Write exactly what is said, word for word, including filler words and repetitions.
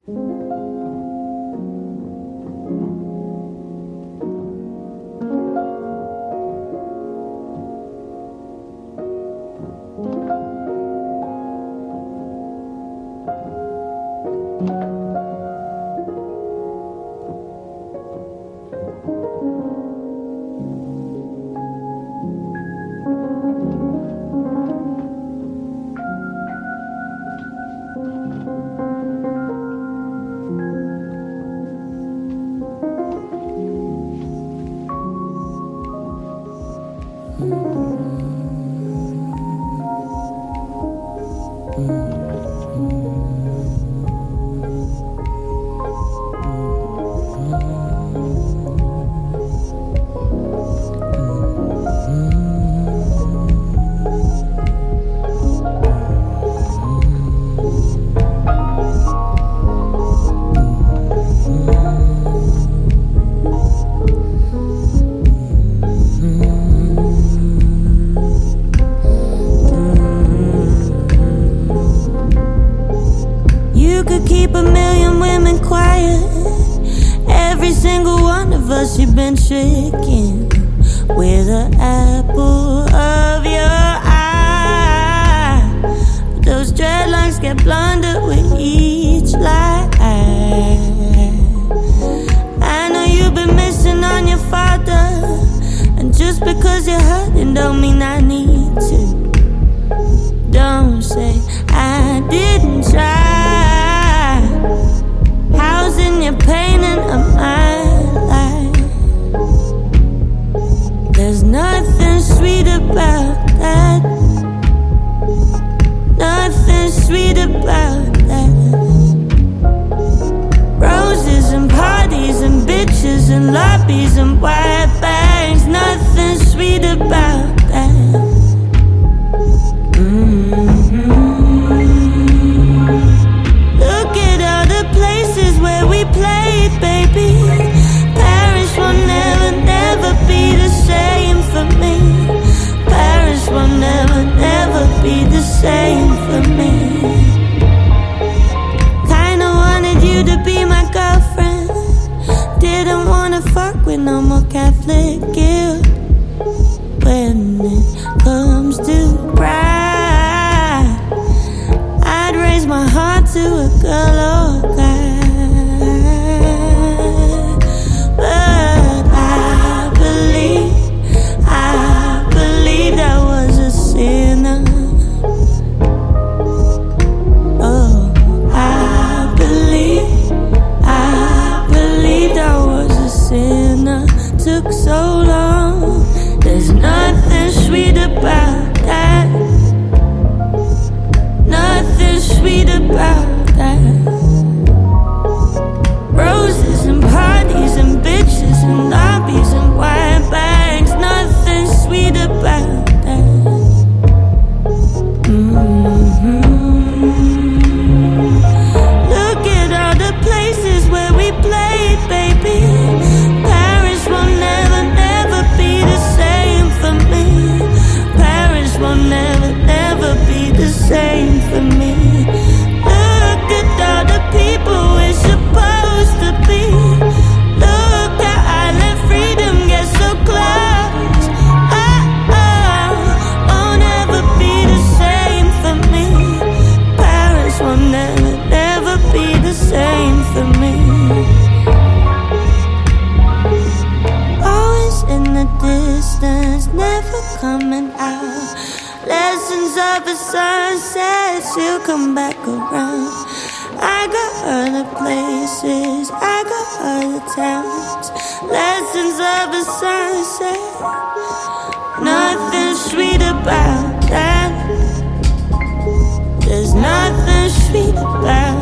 You've been shaking with the apple of your eye. Those dreadlocks get blunted with each lie. I know you've been missing on your father, and just because you're hurting don't mean I need to. Don't say I didn't try. Housing your pain in a mind life. There's nothing sweet about that. Nothing sweet about that. Roses and parties and bitches and lobbies and white bags. Nothing sweet about that. Mm-hmm. Look at all the places where we played, baby. Paris will never, never be the same for me. Paris will never, never be the same for me. Kinda wanted you to be my girlfriend. Didn't wanna fuck with no more Catholic guilt. When it comes to pride, I'd raise my heart to a girl or guy. Took so long. There's nothing sweet about that. Nothing sweet about that. Roses and parties and bitches and lobbies and white bags. Nothing sweet about that. Mm-hmm. Look at all the places where we played, baby. Paris will never, never be the same for me. Paris will never, never be the same for me. Look at all the people we're supposed to be. Look how I let freedom get so close. Oh, oh, won't ever be the same for me. Paris will never, never be the same for me. In the distance, never coming out. Lessons of a sunset, she'll come back around. I got other places, I got other towns. Lessons of a sunset, nothing sweet about that. There's nothing sweet about